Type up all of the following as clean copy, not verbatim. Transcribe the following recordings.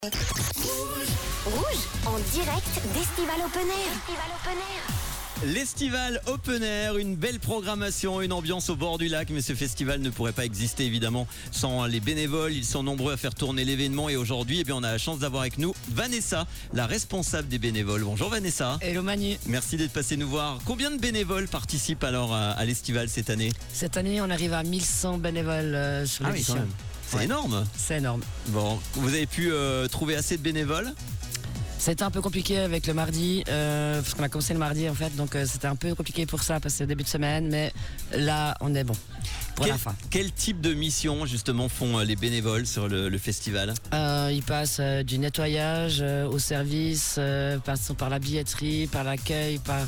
Rouge, en direct d'Estival Open Air. L'Estival Open Air, une belle programmation, une ambiance au bord du lac, mais ce festival ne pourrait pas exister évidemment sans les bénévoles. Ils sont nombreux à faire tourner l'événement et aujourd'hui, on a la chance d'avoir avec nous Vanessa, la responsable des bénévoles. Bonjour Vanessa. Hello Manu. Merci d'être passé nous voir. Combien de bénévoles participent alors à l'Estival cette année? Cette année, on arrive à 1100 bénévoles sur l'édition. Quand même. C'est énorme. C'est énorme. Bon, vous avez pu trouver assez de bénévoles? C'était un peu compliqué avec le mardi, parce qu'on a commencé le mardi en fait, donc c'était un peu compliqué pour ça, parce que c'est le début de semaine, mais là, on est bon pour la fin. Quel type de mission justement font les bénévoles sur le festival? Ils passent du nettoyage au service, passant par la billetterie, par l'accueil, par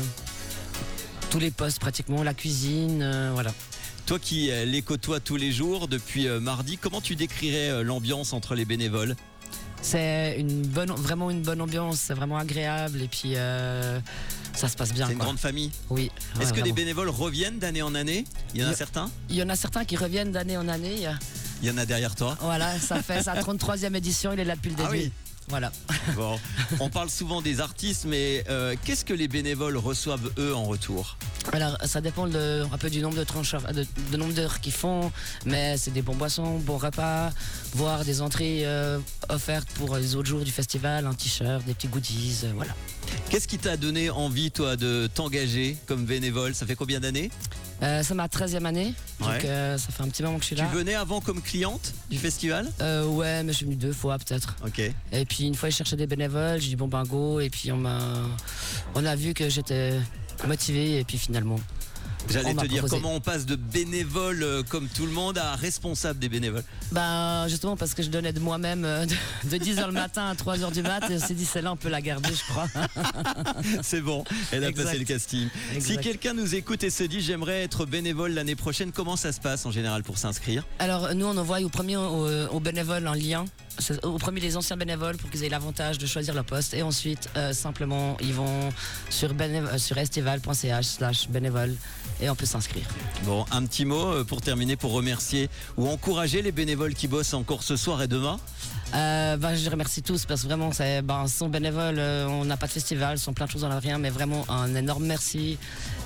tous les postes pratiquement, la cuisine, voilà. Toi qui les côtoies tous les jours depuis mardi, comment tu décrirais l'ambiance entre les bénévoles? C'est vraiment une bonne ambiance, c'est vraiment agréable et puis ça se passe bien. C'est une grande famille? Oui. Est-ce que vraiment. les bénévoles reviennent d'année en année? Il y en a certains? Il y en a certains qui reviennent d'année en année. Il y en a derrière toi? Voilà, ça fait sa 33e édition, il est là depuis le début. Ah oui. Voilà. Bon, on parle souvent des artistes, mais qu'est-ce que les bénévoles reçoivent eux en retour? Alors, ça dépend un peu du nombre de trancheurs, de nombre d'heures qu'ils font, mais c'est des bons boissons, bons repas, voire des entrées offertes pour les autres jours du festival, un t-shirt, des petits goodies, voilà. Qu'est-ce qui t'a donné envie, toi, de t'engager comme bénévole? Ça fait combien d'années? C'est ma 13e année, donc Ouais. ça fait un petit moment que je suis là. Tu venais avant comme cliente du festival? Ouais, mais je suis venue 2 fois peut-être. Ok. Et puis une fois, je cherchais des bénévoles, j'ai dit bon ben go, et puis on a vu que j'étais motivé, et puis finalement. J'allais On m'a te dire proposé. comment on passe de bénévole comme tout le monde à responsable des bénévoles. Ben justement parce que je donnais de moi-même de 10h le matin à 3h du mat, et on s'est dit celle-là on peut la garder, je crois. C'est bon, elle a Exact. passé le casting. Si Exact. quelqu'un nous écoute et se dit j'aimerais être bénévole l'année prochaine, comment ça se passe en général pour s'inscrire? Alors nous on envoie aux bénévoles un lien. Au premier les anciens bénévoles pour qu'ils aient l'avantage de choisir leur poste, et ensuite simplement ils vont sur estival.ch/bénévole et on peut s'inscrire. Bon, un petit mot pour terminer, pour remercier ou encourager les bénévoles qui bossent encore ce soir et demain. Je les remercie tous parce que vraiment sont bénévoles, on n'a pas de festival, sont plein de choses dans rien, mais vraiment un énorme merci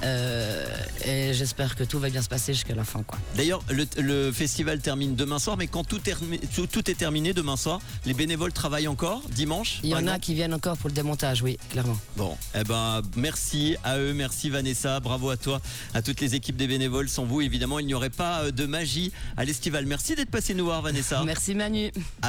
et j'espère que tout va bien se passer jusqu'à la fin, quoi. D'ailleurs, le festival termine demain soir, mais quand tout est terminé demain soir, les bénévoles travaillent encore dimanche? Il y par en a exemple qui viennent encore pour le démontage, oui, clairement. Bon, merci à eux, merci Vanessa, bravo à toi, à toutes les équipes des bénévoles. Sans vous, évidemment, il n'y aurait pas de magie à l'Estival. Merci d'être passé nous voir, Vanessa. Merci Manu.